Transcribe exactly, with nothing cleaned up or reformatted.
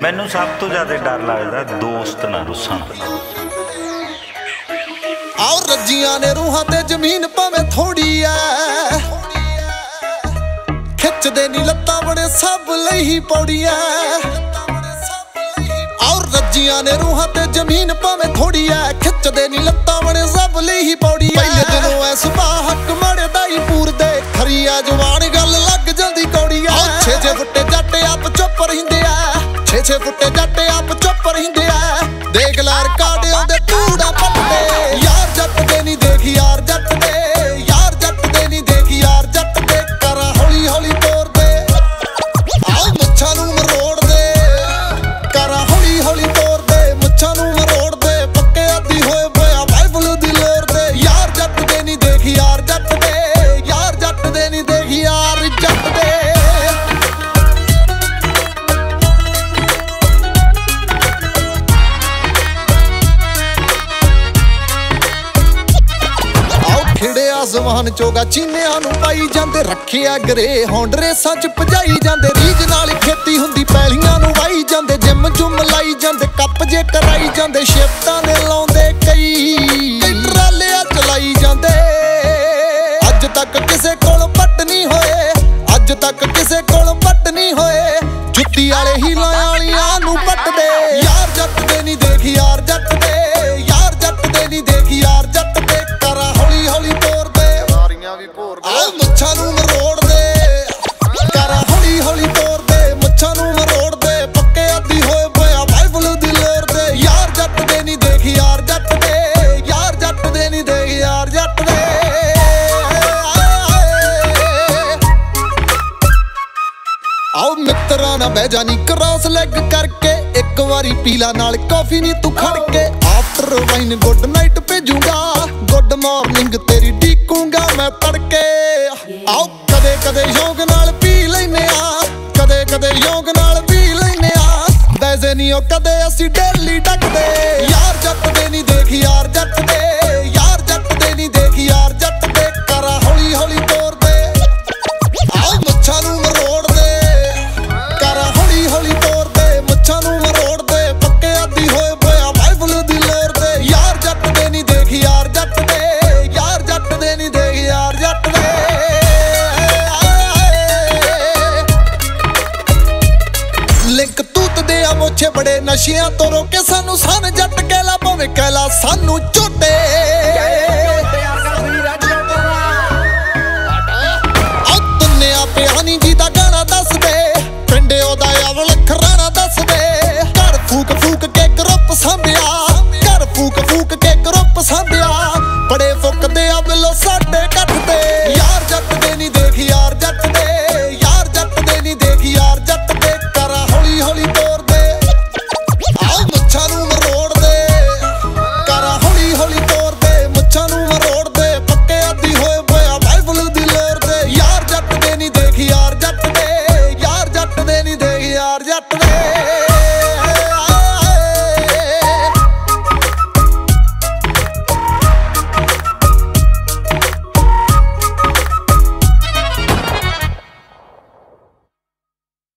मैनू सब तो ज्यादा डर लगदा दोस्त ना रुसन। आओ रजियां ने रूहां ते जमीन भावें थोड़ी ऐ, खिचदे नी लत्तां बड़े सब लई ही पौड़ी ऐ। आओ रजियां ने रूहां ते जमीन भावें थोड़ी ऐ, खिचदे नी लत्तां बड़े सब लई ही पौड़ी ऐ। पहले दिनों ऐ सुबह हक मड़े दाई पूर दे, खरी ऐ जवान गल लग जल्दी कौड़ी ऐ। छे छे फुट्टे जट आप चुप रहिंदे ऐ, छे छे फुट्टे जट आप चुप रहिंदे ऐ। देख लार काटे आंदे कूड़ा पटदे, यार जट दे नी देख यार जट दे, यार जट दे नी देख यार जट दे। करा हौली हौली तोड़ दे, आओ मुच्छां नूं मरोड़ दे, करा हौली हौली तोड़ दे, मुच्छां नूं मरोड़ दे। पक्के आदी होए बोया बाइबल दी लोर दे, यार जट दे नी देख यार जट दे, यार जट दे नी देख यार जट दे। आसमान चोगा चीनिया नूं पाई जांदे, रखिया गरे होंड रेसां च भजाई जांदे। रीज नाल खेती हुंदी पैलियां नूं वाई जांदे, जिम जुम लाई जांदे, कप जे कराई जांदे। शिफ्टां ने लाउंदे कई कई ट्रालियां चलाई जांदे। अज तक किसे कोल पट नहीं होए, अज तक किसे कोल पट नहीं होए, जुत्ती वाले ही लायालियां नूं पटदे। यार जट दे नी देख यार जट दे, यार जट दे नी देख यार जट दे। करा हौली हौली आओ मुच्छां नूं मरोड़ दे, करा हौली हौली तोड़ दे, मुच्छां नूं मरोड़ दे। पक्के आदी होए बोया बाइबल दी लोर दे, यार जट दे नी देख यार जट दे, यार जट दे नी देख यार जट दे। आओ मित्रा ना बह जानी क्रॉस लैग करके, एक वारी पीला नाल कॉफी नी तू खड़ के। आफ्टर वाइन गुड नाइट भेजूंगा, गुड मॉर्निंग तेरी डीकूंगा मैं तड़के। आओ कदे कदे शौक नाल पी लैने आ, कदे कदे शौक नाल पी लैने आ। वैसे नी ओ कदे असीं डेली डकदे, यार जट दे नी देख यार जट दे, यार जट दे नी देख यार जट दे। करा हौली हौली तोड़ दे, आओ मुच्छां नूं मरोड़ दे, करा हौली हौली तोड़ दे, मुच्छां नूं मरोड़ दे। पक्के आदी होए बोया बाइबल दी लोर दे, यार जट दे नी देख यार जट दे, यार जट दे नी देख यार जट दे। लिंक तूत दे आ मोछे बड़े नशियां तो रोके सानू, सन जट कहला भावें कहला सानू झोटे। दुनिया पियानी जी दा गाना दस दे, पिंडे ओदा अवल खराना दस दे। घर फूक फूक के ग्रुप सांभिया, घर फूक फूक के ग्रुप सांभिया, बड़े फुकदे आ बिलो साडे कट दे।